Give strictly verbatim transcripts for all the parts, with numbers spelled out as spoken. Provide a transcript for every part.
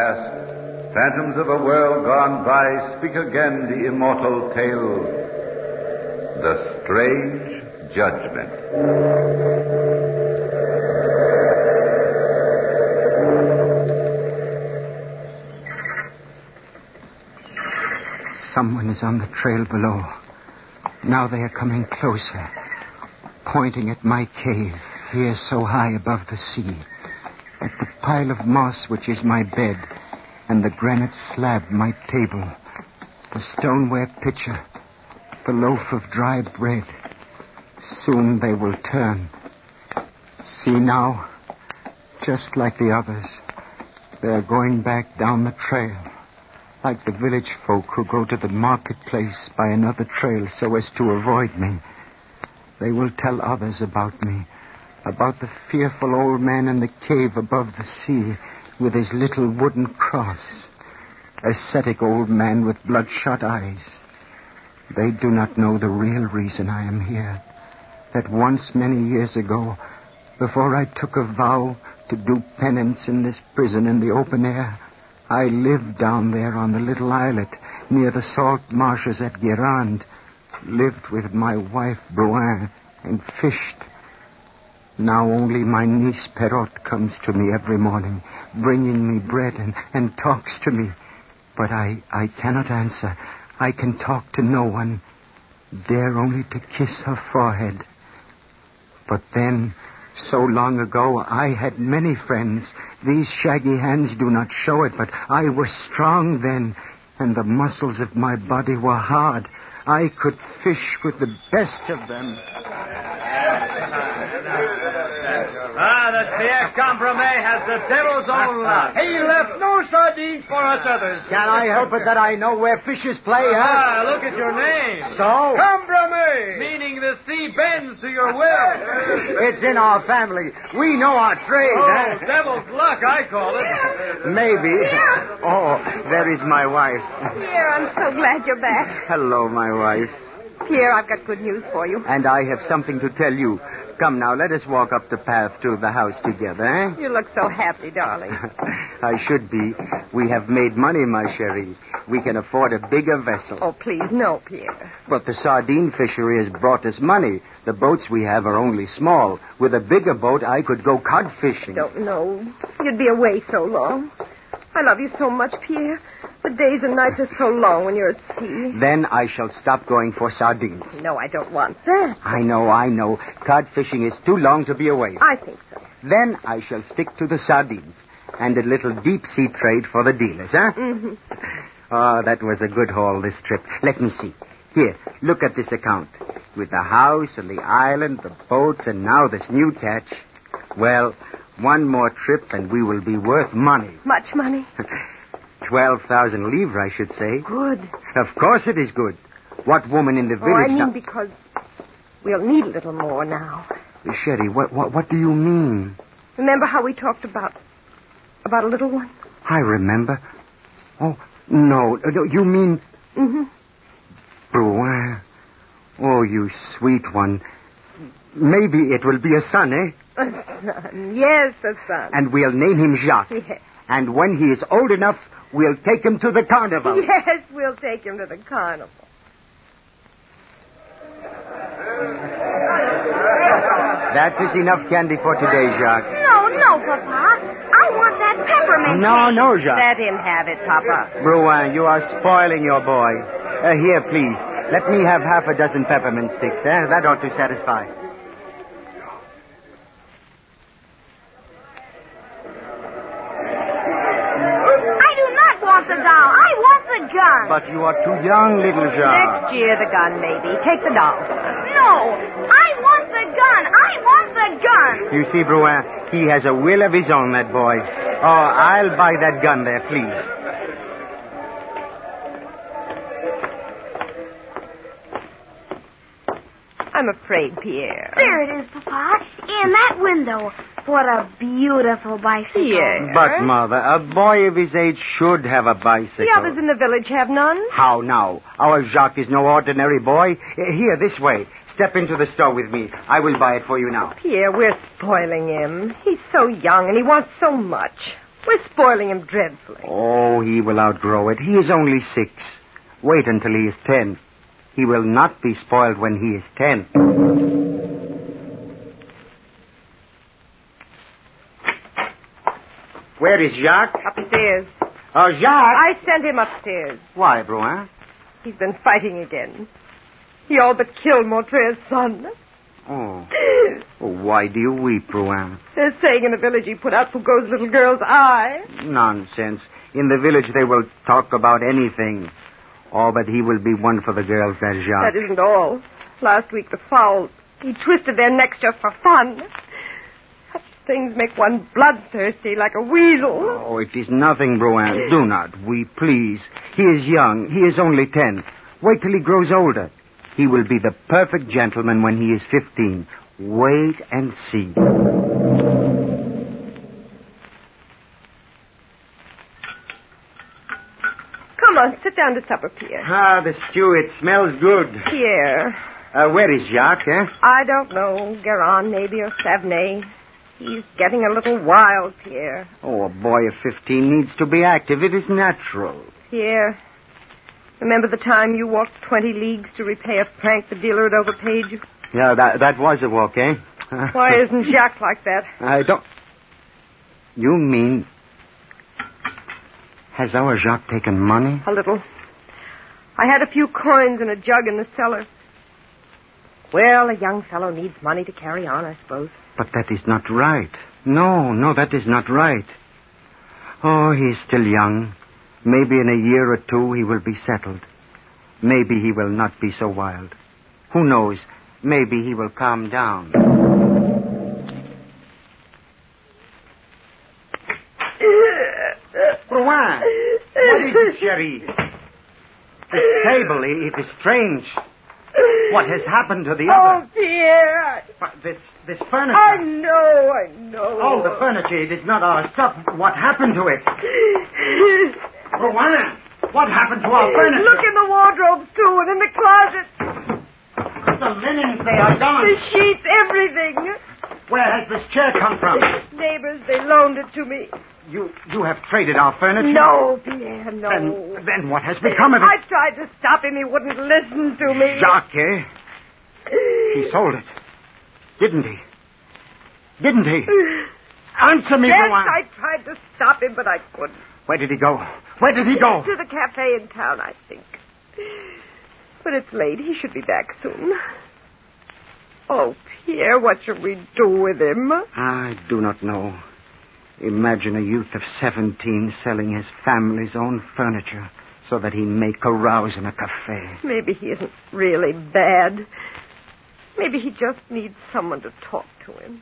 past, phantoms of a world gone by, speak again the immortal tale, The Strange Judgment. Someone is on the trail below. Now they are coming closer, pointing at my cave, here so high above the sea, at the pile of moss which is my bed, and the granite slab my table, the stoneware pitcher, the loaf of dry bread. Soon they will turn. See now, just like the others, they are going back down the trail, like the village folk who go to the marketplace by another trail so as to avoid me. They will tell others about me, about the fearful old man in the cave above the sea with his little wooden cross, ascetic old man with bloodshot eyes. They do not know the real reason I am here, that once many years ago, before I took a vow to do penance in this prison in the open air, I lived down there on the little islet near the salt marshes at Guérande, lived with my wife, Bruin, and fished. Now only my niece, Perrotte, comes to me every morning, bringing me bread and, and talks to me. But I, I cannot answer. I can talk to no one, dare only to kiss her forehead. But then, so long ago, I had many friends. These shaggy hands do not show it, but I was strong then, and the muscles of my body were hard. I could fish with the best of them. Ah, that Pierre Compromet has the devil's own luck. He left no sardines for us others. Can I help it that I know where fishes play, huh? Ah, look at your name. So? Compromet. Meaning the sea bends to your will. It's in our family. We know our trade, Oh, huh? devil's luck, I call it. Maybe. Oh, there is my wife. Pierre, I'm so glad you're back. Hello, my wife. Pierre, I've got good news for you. And I have something to tell you. Come now, let us walk up the path to the house together, eh? You look so happy, darling. I should be. We have made money, my cherie. We can afford a bigger vessel. Oh, please, no, Pierre. But the sardine fishery has brought us money. The boats we have are only small. With a bigger boat, I could go cod fishing. Don't know. You'd be away so long. I love you so much, Pierre. The days and nights are so long when you're at sea. Then I shall stop going for sardines. No, I don't want that. I know, I know. Cod fishing is too long to be away. I think so. Then I shall stick to the sardines and a little deep-sea trade for the dealers, huh? Mm-hmm. Oh, that was a good haul, this trip. Let me see. Here, look at this account. With the house and the island, the boats, and now this new catch. Well, one more trip and we will be worth money. Much money? Twelve thousand livres, I should say. Good. Of course it is good. What woman in the village... Oh, I mean now... because we'll need a little more now. Sherry, what, what, what do you mean? Remember how we talked about... about a little one? I remember. Oh, no. no you mean... Mm-hmm. Bruin. Oh, you sweet one. Maybe it will be a son, eh? A son. Yes, a son. And we'll name him Jacques. Yes. And when he is old enough, we'll take him to the carnival. Yes, we'll take him to the carnival. That is enough candy for today, Jacques. No, no, Papa. I want that peppermint. No, no, Jacques. Let him have it, Papa. Bruin, you are spoiling your boy. Uh, here, please. Let me have half a dozen peppermint sticks, eh? That ought to satisfy. The doll. I want the gun. But you are too young, little Jacques. Next year, the gun, maybe. Take the doll. No. I want the gun. I want the gun. You see, Bruin, he has a will of his own, that boy. Oh, I'll buy that gun there, please. I'm afraid, Pierre. There it is, Papa. In that window. What a beautiful bicycle. Yes. But, Mother, a boy of his age should have a bicycle. The others in the village have none. How now? Our Jacques is no ordinary boy. Uh, Here, this way. Step into the store with me. I will buy it for you now. Pierre, we're spoiling him. He's so young and he wants so much. We're spoiling him dreadfully. Oh, he will outgrow it. He is only six. Wait until he is ten. He will not be spoiled when he is ten. Where is Jacques? Upstairs. Oh, Jacques! I sent him upstairs. Why, Bruin? He's been fighting again. He all but killed Montre's son. Oh. Oh, why do you weep, Bruin? They're saying in the village he put out Foucault's little girl's eye. Nonsense. In the village they will talk about anything. Oh, but he will be one for the girls, that Jacques. That isn't all. Last week the fowl, he twisted their necks just for fun. Such things make one bloodthirsty like a weasel. Oh, it is nothing, Bruin. Do not weep, please. He is young. He is only ten. Wait till he grows older. He will be the perfect gentleman when he is fifteen. Wait and see. Come on, sit down to supper, Pierre. Ah, the stew, it smells good. Pierre. Uh, where is Jacques, eh? I don't know. Guérin, maybe, or Savenay. He's getting a little wild, Pierre. Oh, a boy of fifteen needs to be active. It is natural. Pierre, remember the time you walked twenty leagues to repay a franc the dealer had overpaid you? Yeah, that, that was a walk, eh? Why isn't Jacques like that? I don't... You mean... Has our Jacques taken money? A little. I had a few coins in a jug in the cellar. Well, a young fellow needs money to carry on, I suppose. But that is not right. No, no, that is not right. Oh, he's still young. Maybe in a year or two he will be settled. Maybe he will not be so wild. Who knows? Maybe he will calm down. Bruin, what is it, Cherie? This table, it is strange. What has happened to the Oh, other? Pierre! But this, this furniture. I know, I know. Oh, the furniture, it is not our stuff. What happened to it? Bruin, what happened to our furniture? Look in the wardrobes, too, and in the closet. The linens, they are gone. The sheets, everything. Where has this chair come from? Neighbors, they loaned it to me. You you have traded our furniture? No, Pierre, no. Then, then what has become of it? I tried to stop him. He wouldn't listen to me. Jacques, eh? He sold it. Didn't he? Didn't he? Answer me, Yes, Bruin. I tried to stop him, but I couldn't. Where did he go? Where did he go? To the cafe in town, I think. But it's late. He should be back soon. Oh, Pierre, what should we do with him? I do not know. Imagine a youth of seventeen selling his family's own furniture so that he may carouse in a cafe. Maybe he isn't really bad. Maybe he just needs someone to talk to him.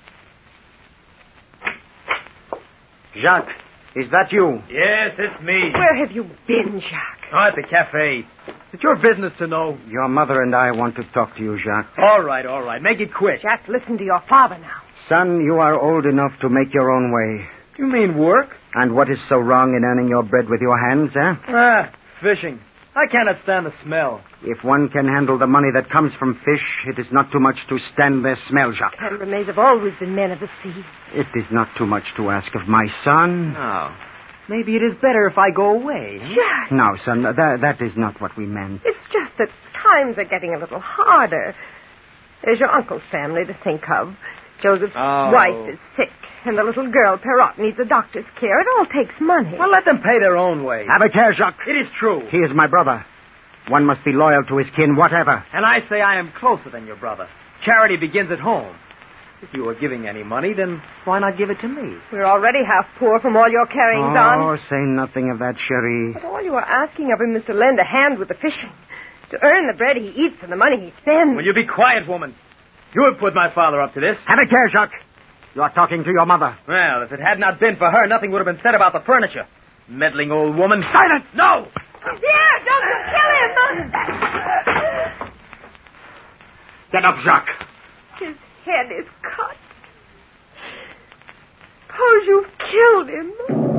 Jacques, is that you? Yes, it's me. Where have you been, Jacques? Oh, at the cafe. Is it your business to know? Your mother and I want to talk to you, Jacques. All right, all right. Make it quick. Jacques, listen to your father now. Son, you are old enough to make your own way. You mean work? And what is so wrong in earning your bread with your hands, eh? Ah, fishing. I cannot stand the smell. If one can handle the money that comes from fish, it is not too much to stand their smell, Jacques. Canbermays have always been men of the sea. It is not too much to ask of my son. Oh. Maybe it is better if I go away. Eh? Jacques, No, son, that, that is not what we meant. it's just that times are getting a little harder. There's your uncle's family to think of. Joseph's Oh. wife is sick, and the little girl, Perrot, needs a doctor's care. It all takes money. Well, let them pay their own way. Have a care, Jacques. It is true. He is my brother. One must be loyal to his kin, whatever. And I say I am closer than your brother. Charity begins at home. If you are giving any money, then why not give it to me? We're already half poor from all your carryings on. Oh, say nothing of that, Cherie. But all you are asking of him is to lend a hand with the fishing. To earn the bread he eats and the money he spends. Will you be quiet, woman? You have put my father up to this. Have a care, Jacques. You are talking to your mother. Well, if it had not been for her, nothing would have been said about the furniture. Meddling old woman. Silence! No! Pierre, don't you kill him! Get up, Jacques. His head is cut. Suppose you've killed him.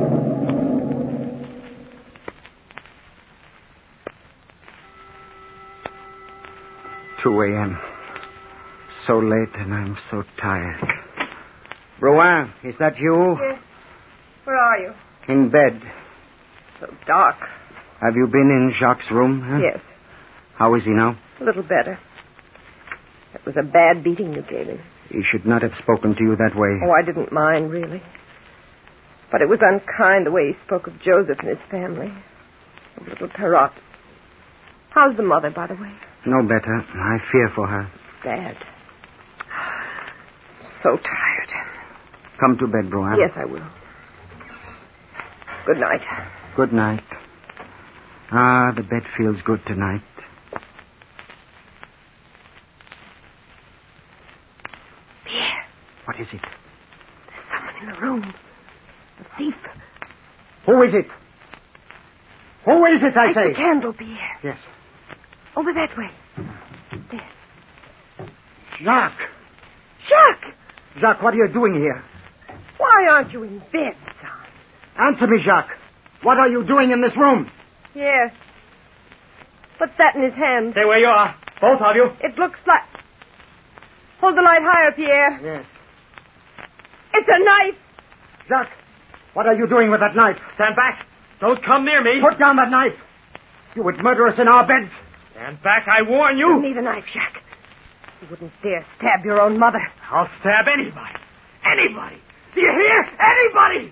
two a.m. So late and I'm so tired. Bruin, is that you? Yes. Where are are you? In bed. So dark. Have you been in Jacques' room? Huh? Yes, How is he now? a little better. It was a bad beating you gave him. He should not have spoken to you that way. Oh, I didn't mind, really. But it was unkind the way he spoke of Joseph and his family. Of little Perrot. How's the mother, by the way? No better. I fear for her. Bad. So tired. Come to bed, Bruin. Yes, I will. Good night. Good night. Ah, the bed feels good tonight. Pierre, What is it? there's someone in the room. A thief. Who is it? Who is it, I Light say? the candle, Pierre. Yes. Over that way. There. Jacques! Jacques! Jacques, what are you doing here? Why aren't you in bed, son? Answer me, Jacques. What are you doing in this room? Here. What's that in his hand? Stay where you are. Both of you. It looks like... Hold the light higher, Pierre. Yes. It's a knife. Jacques, what are you doing with that knife? Stand back. Don't come near me. Put down that knife. You would murder us in our beds. Stand back, I warn You you. need a knife, Jacques. You wouldn't dare stab your own mother. I'll stab anybody. Anybody. Do you hear? Anybody.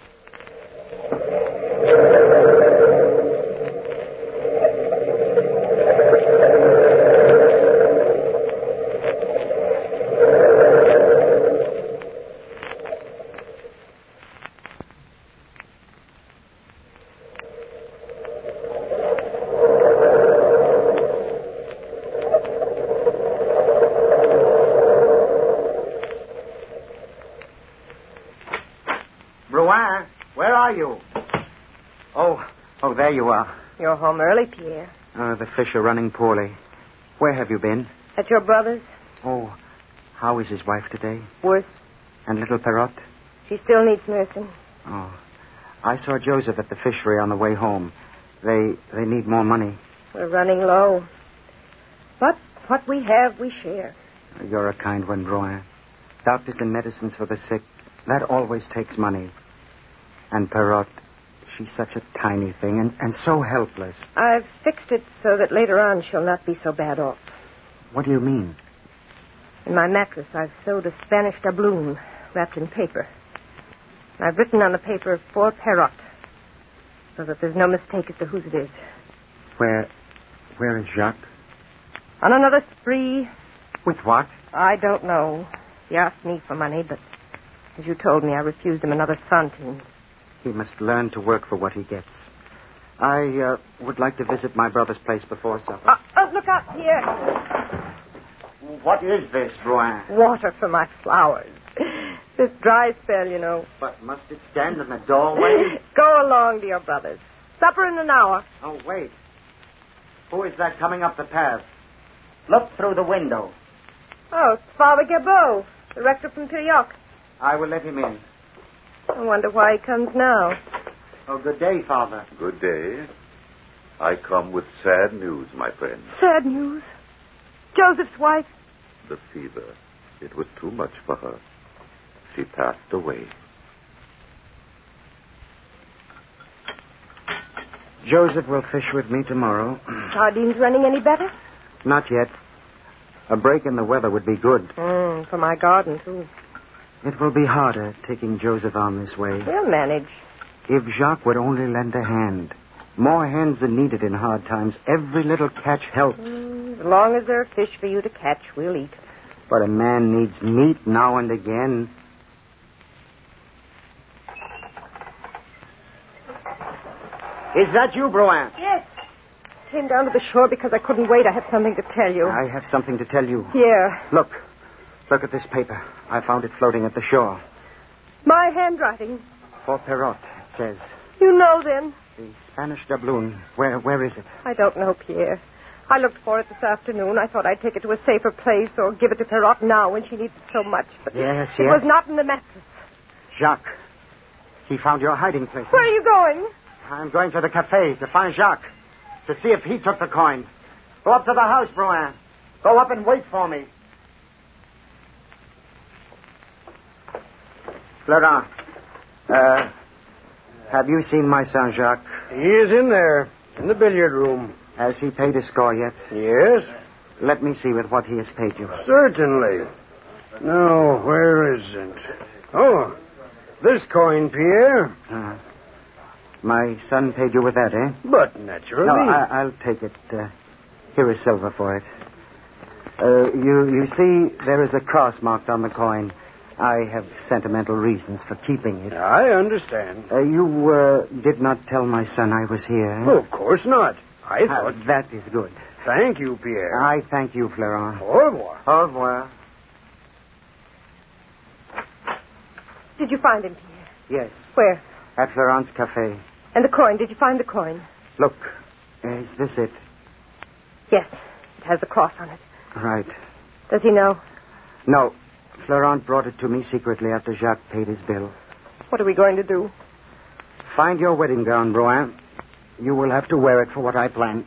Bruin, where are you? Oh, oh, there you are. You're home early, Pierre. Uh, the fish are running poorly. Where have you been? At your brother's? Oh, how is his wife today? Worse. And little Perrot? She still needs nursing. Oh, I saw Joseph at the fishery on the way home. They they need more money. We're running low. But what we have, we share. You're a kind one, Bruin. Doctors and medicines for the sick, that always takes money. And Perrot, she's such a tiny thing and, and so helpless. I've fixed it so that later on she'll not be so bad off. What do you mean? In my mattress, I've sewed a Spanish doubloon wrapped in paper. And I've written on the paper for Perrot, so that there's no mistake as to whose it is. Where, where is Jacques? On another spree, With what? I don't know. He asked me for money, but as you told me, I refused him another centime. He must learn to work for what he gets. I uh, would like to visit my brother's place before supper. Uh, oh, look out here. What is this, Bruin? Water for my flowers. This dry spell, you know. But must it stand in the doorway? Go along to your brother's. Supper in an hour. Oh, wait. Who is that coming up the path? Look through the window. Oh, it's Father Gabot, the rector from Pirioc. I will let him in. I wonder why he comes now. Oh, good day, Father. Good day. I come with sad news, my friend. Sad news. Joseph's wife. The fever. It was too much for her. She passed away. Joseph will fish with me tomorrow. Sardines running any better? Not yet. A break in the weather would be good. Mm, for my garden, too. It will be harder taking Joseph on this way. We'll manage. If Jacques would only lend a hand. More hands are needed in hard times. Every little catch helps. Mm, as long as there are fish for you to catch, we'll eat. But a man needs meat now and again. Is that you, Bruin? Yes. Came down to the shore because I couldn't wait. I have something to tell you. I have something to tell you. Here. Look. Look at this paper. I found it floating at the shore. My handwriting. For Perrot, it says. You know, then. The Spanish doubloon. Where, where is it? I don't know, Pierre. I looked for it this afternoon. I thought I'd take it to a safer place or give it to Perrot now when she needs it so much. But Yes, it yes. was not in the mattress. Jacques. He found your hiding place. Where are you going? I'm going to the cafe to find Jacques. To see if he took the coin. Go up to the house, Bruin. Go up and wait for me. Florent. Uh, Have you seen my son, Jacques? He is in there, in the billiard room. Has he paid his score yet? Yes? Let me see with what he has paid you. Certainly. No, where isn't? Oh, this coin, Pierre. Uh, my son paid you with that, eh? But naturally. No, I, I'll take it. Uh, here is silver for it. Uh, you, you see, there is a cross marked on the coin. I have sentimental reasons for keeping it. I understand. Uh, you uh, did not tell my son I was here. Eh? Oh, of course not. I Uh, thought... that is good. Thank you, Pierre. I thank you, Florent. Au revoir. Au revoir. Did you find him, Pierre? Yes. Where? At Florent's cafe. And the coin. Did you find the coin? Look, is this it? Yes. It has the cross on it. Right. Does he know? No. Florent brought it to me secretly after Jacques paid his bill. What are we going to do? Find your wedding gown, Brouin. You will have to wear it for what I plan.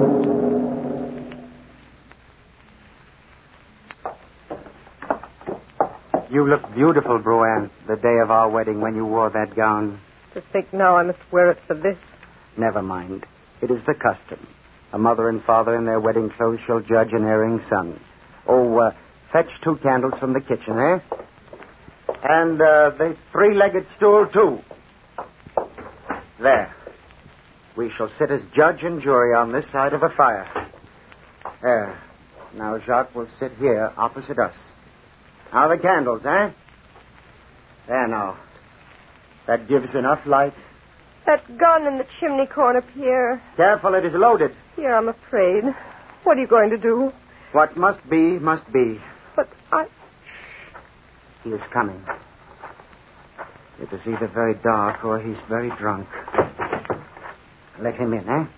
You look beautiful, Brouin, the day of our wedding when you wore that gown. To think now I must wear it for this. Never mind. It is the custom. A mother and father in their wedding clothes shall judge an erring son. Oh, uh, fetch two candles from the kitchen, eh? And uh, the three-legged stool, too. There. We shall sit as judge and jury on this side of the fire. There. Now Jacques will sit here opposite us. Now the candles, eh? There now. That gives enough light. That gun in the chimney corner, Pierre. Careful, it is loaded. Pierre, I'm afraid. What are you going to do? What must be, must be. But I... He is coming. It is either very dark or he's very drunk. Let him in, eh?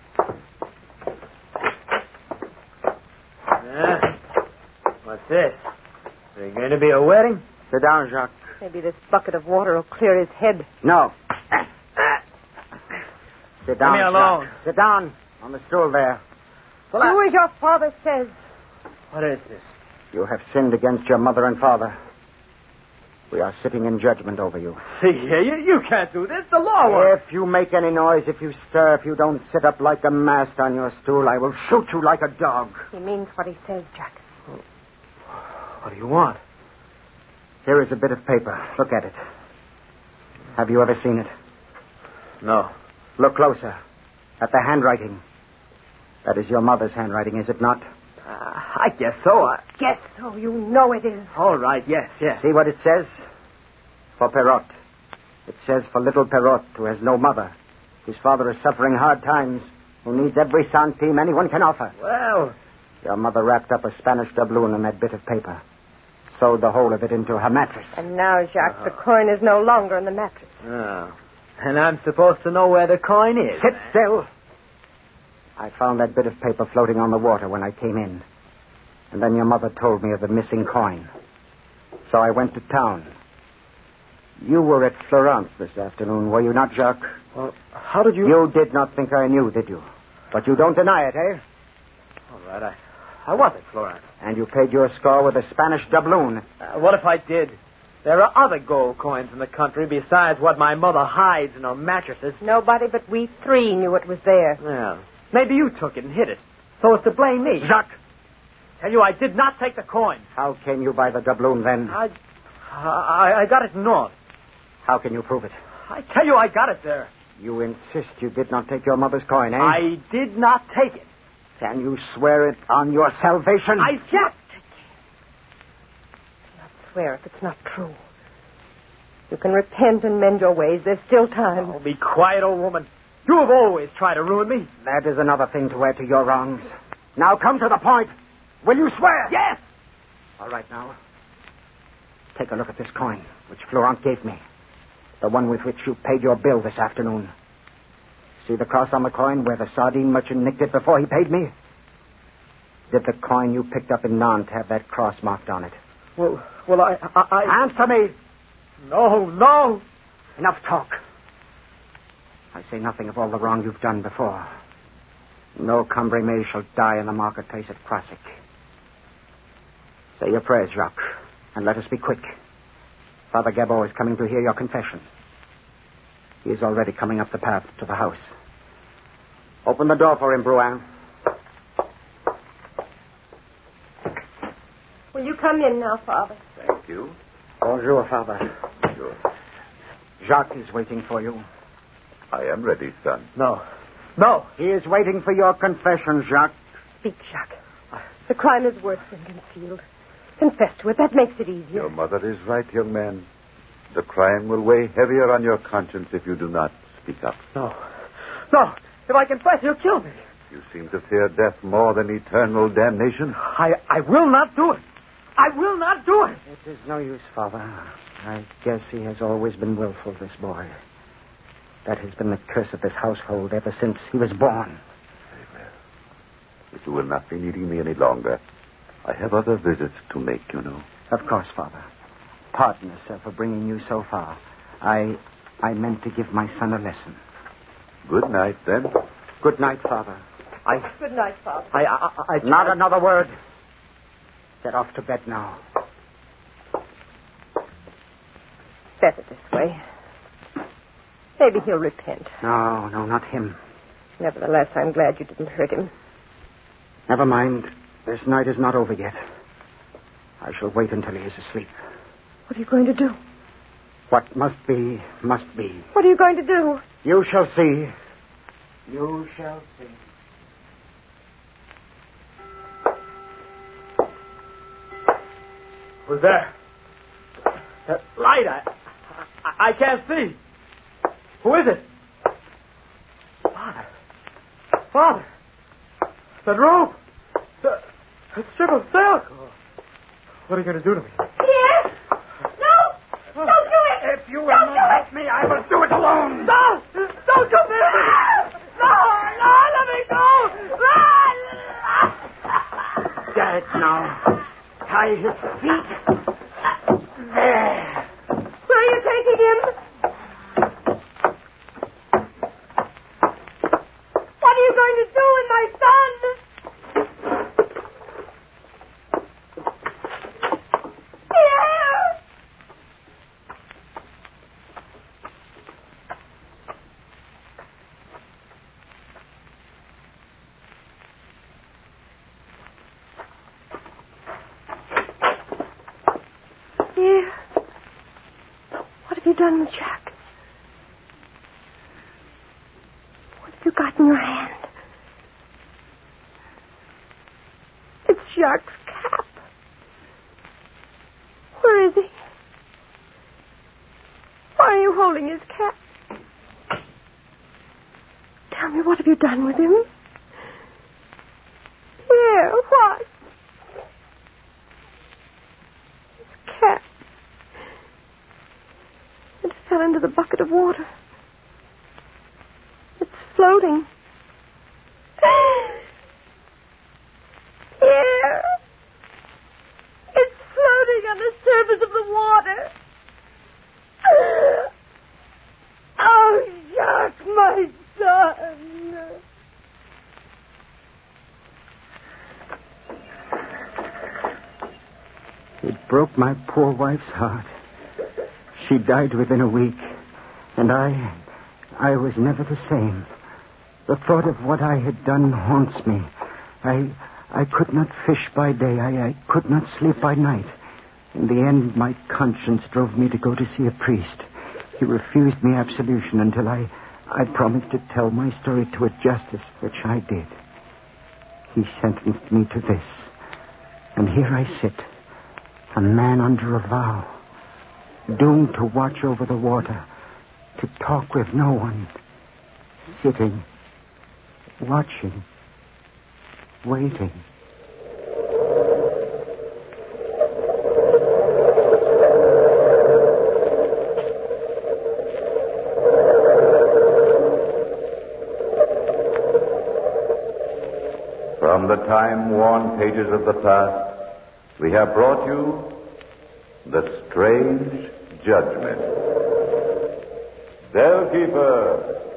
Uh, what's this? Is there going to be a wedding? Sit down, Jacques. Maybe this bucket of water will clear his head. No. Sit down, Leave me alone. Jacques. Sit down on the stool there. Do as your father says. What is this? You have sinned against your mother and father. We are sitting in judgment over you. See here, you, you can't do this. The law won't. If you make any noise, if you stir, if you don't sit up like a mast on your stool, I will shoot you like a dog. He means what he says, Jack. What do you want? Here is a bit of paper. Look at it. Have you ever seen it? No. Look closer. At the handwriting. That is your mother's handwriting, is it not? Uh, I guess so. I... Yes, so you know it is. All right, yes, yes. See what it says? For Perrot. It says for little Perrot, who has no mother, whose father is suffering hard times, who needs every centime anyone can offer. Well... Your mother wrapped up a Spanish doubloon in that bit of paper. Sewed the whole of it into her mattress. And now, Jacques, uh-huh. the coin is no longer in the mattress. Oh. And I'm supposed to know where the coin is. Sit still. I found that bit of paper floating on the water when I came in. And then your mother told me of the missing coin. So I went to town. You were at Florence this afternoon, were you not, Jacques? Well, how did you... You did not think I knew, did you? But you don't deny it, eh? All right, I... I was at Florence. And you paid your score with a Spanish doubloon. Uh, what if I did? There are other gold coins in the country besides what my mother hides in her mattresses. Nobody but we three knew it was there. Well, maybe you took it and hid it, so as to blame me. Jacques! Tell you, I did not take the coin. How came you by the doubloon, then? I... I, I got it north. How can you prove it? I tell you, I got it there. You insist you did not take your mother's coin, eh? I did not take it. Can you swear it on your salvation? I can't. Not swear if it's not true. You can repent and mend your ways. There's still time. Oh, be quiet, old woman. You have always tried to ruin me. That is another thing to add to your wrongs. Now come to the point. Will you swear? Yes. All right, now. Take a look at this coin, which Florent gave me. The one with which you paid your bill this afternoon. See the cross on the coin where the sardine merchant nicked it before he paid me? Did the coin you picked up in Nantes have that cross marked on it? Well, well, I... I, I... Answer me! No, no. Enough talk. I say nothing of all the wrong you've done before. No Cambrémé shall die in the marketplace at Croisic. Say your prayers, Jacques, and let us be quick. Father Gabot is coming to hear your confession. He is already coming up the path to the house. Open the door for him, Bruin. Will you come in now, Father? Thank you. Bonjour, Father. Sure. Jacques is waiting for you. I am ready, son. No. No. He is waiting for your confession, Jacques. Speak, Jacques. The crime is worse than concealed. Confess to it. That makes it easier. Your mother is right, young man. The crime will weigh heavier on your conscience if you do not speak up. No. No. If I confess, he'll kill me. You seem to fear death more than eternal damnation. I, I will not do it. I will not do it. It is no use, Father. I guess he has always been willful, this boy. That has been the curse of this household ever since he was born. Very well. But you will not be needing me any longer. I have other visits to make, you know. Of course, Father. Pardon us, sir, for bringing you so far. I I meant to give my son a lesson. Good night, then. Good night, Father. I... Good night, Father. I, I, I Not another word. Get off to bed now. It's better this way. Maybe he'll repent. No, no, not him. Nevertheless, I'm glad you didn't hurt him. Never mind. This night is not over yet. I shall wait until he is asleep. What are you going to do? What must be, must be. What are you going to do? You shall see. You shall see. Who's there? That light, I, I, I can't see. Who is it? Father. Father. That rope. That, that strip of silk. What are you going to do to me? Pierre! No! Don't do it! If you will not help me, I will do it alone. No! Don't come near me! No! No! Let me go! Run! Dead now. Tie his feet. There. Where are you taking him? What are you going to do with my son? Pierre! Pierre, what have you done with Jacques? What have you got in your hand? It's Jacques' cap. Where is he? Why are you holding his cap? Tell me, what have you done with him? Pierre, what? His cap. It fell into the bucket of water. It's floating. Pierre! It's floating on the surface of the water. Oh, Jacques, my son. It broke my poor wife's heart. She died within a week, and I, I was never the same. The thought of what I had done haunts me. I, I could not fish by day. I, I could not sleep by night. In the end, my conscience drove me to go to see a priest. He refused me absolution until I, I promised to tell my story to a justice, which I did. He sentenced me to this. And here I sit, a man under a vow, doomed to watch over the water, to talk with no one, sitting, watching, waiting. From the time-worn pages of the past, we have brought you The Strange Judgment. Bellkeeper,